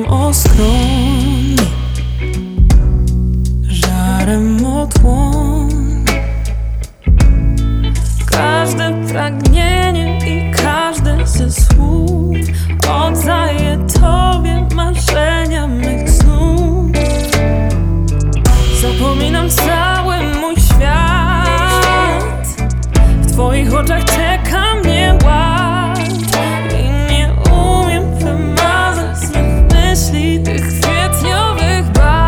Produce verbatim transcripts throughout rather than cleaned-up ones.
o skroń, żarem otłon. Każde pragnienie i każde ze słów oddaję Tobie marzenia mych snów. Zapominam cały mój świat, w Twoich oczach czeka mnie ład i nie umiem wymazać swych myśli, tych kwietniowych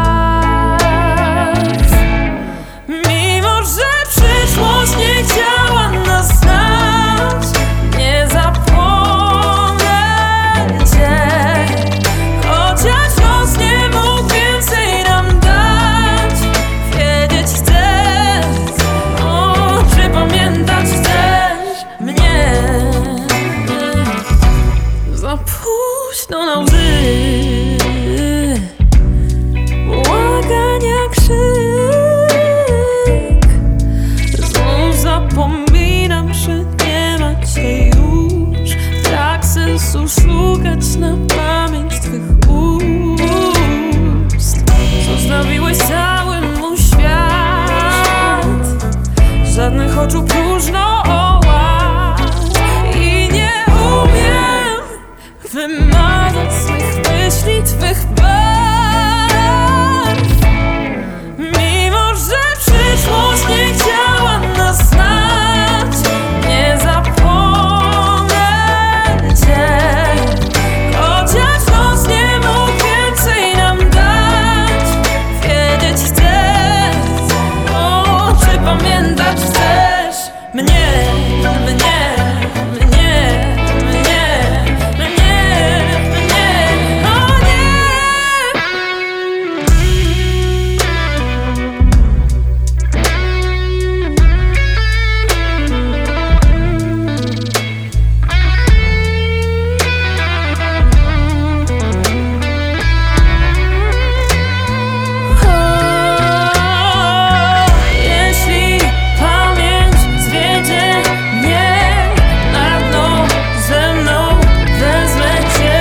barw. Mimo że przyszłość nie chciała nas znać, nie zapomnę Cię, chociaż los nie mógł więcej nam dać. Wiedzieć chcesz, o, czy pamiętać chcesz mnie? Za późno na łzy, błagania krzyk. Znów zapominam, że nie ma Cię już. Tak sensu szukać na pamięć Twych ust. Zostawiłeś cały mój świat, żadnych oczu próżno o ład. I nie umiem wymazać swych myśli, Twych barw. Mimo że przyszłość nie chciała nas znać, nie zapomnę Cię, chociaż los nie mógł więcej nam dać. Wiedzieć chcesz, o, czy pamiętać chcesz mnie, mnie, mnie, mnie, mnie, mnie, o nie. Jeśli pamięć zwiedzie mnie, na dno ze mną wezmę Cię.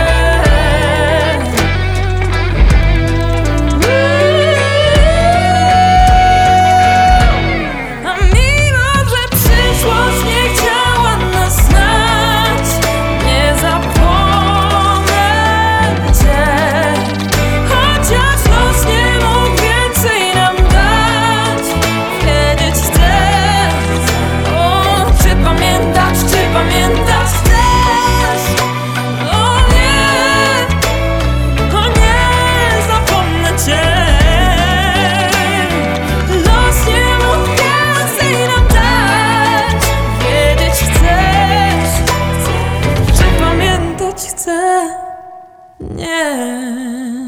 A mimo że przyszłość nie chciała nas znać, nie zapomnę Cię, chociaż los nie mógł więcej nam dać. Wiedzieć chcesz, o, czy pamiętać, czy pamiętać chcesz? O nie, o nie, zapomnę Cię. Los nie mógł więcej nam dać. Wiedzieć chcesz, czy pamiętać chcę? Nie.